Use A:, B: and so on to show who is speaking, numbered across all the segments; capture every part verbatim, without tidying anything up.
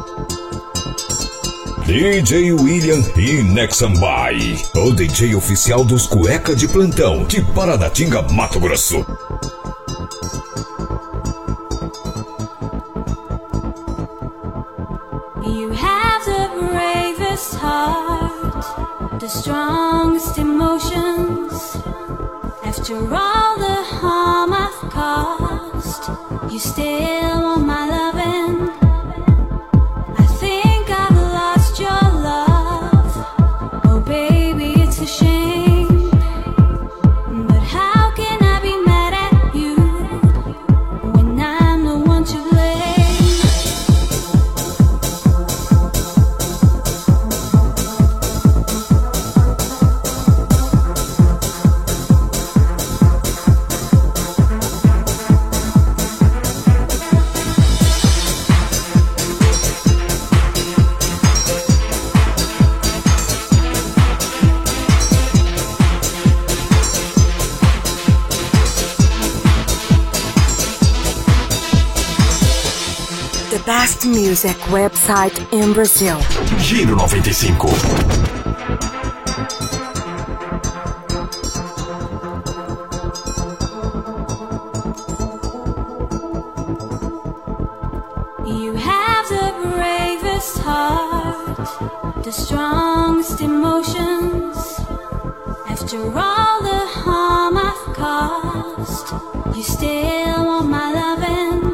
A: D J William e Nexambai, o D J oficial dos Cueca de Plantão, de Paranatinga, Mato Grosso.
B: You have the bravest heart, the strongest emotions. After all the harm I've caused, you still want my loving. I think I've lost your love. Oh baby, it's a shame, but how can I be mad at you when I'm the one to blame?
C: The best music website in Brazil.
D: Giro noventa e cinco.
B: You have the bravest heart, the strongest emotions. After all the harm I've caused, you still want my loving.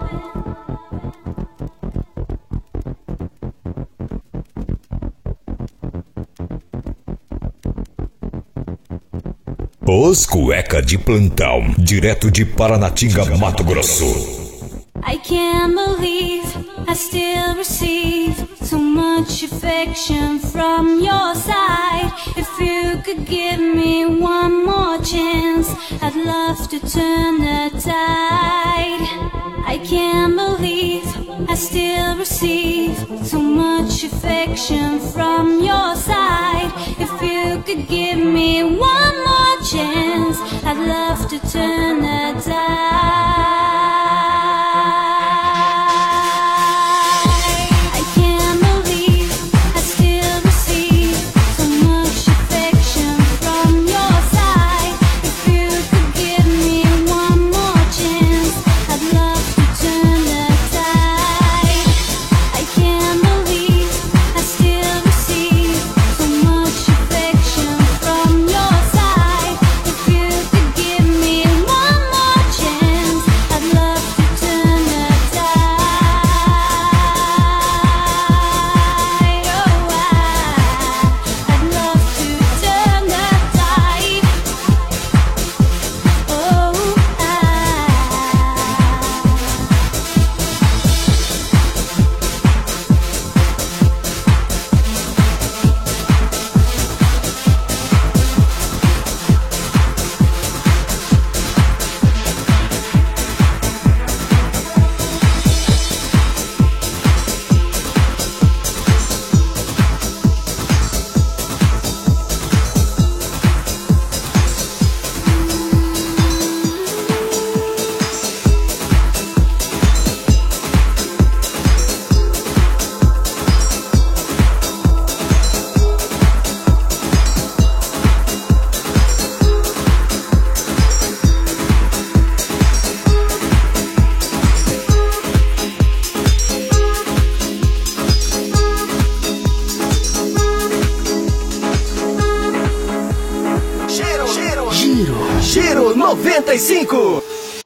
A: Os Cueca de Plantão, direto de Paranatinga, Mato Grosso.
B: I can't believe I still receive so much affection from your side. If you could give me one more chance, I'd love to turn the tide. I can't believe I still receive so much affection from your side. If you could give me one more chance, I'd love to turn the tide.
D: Giro noventa e cinco.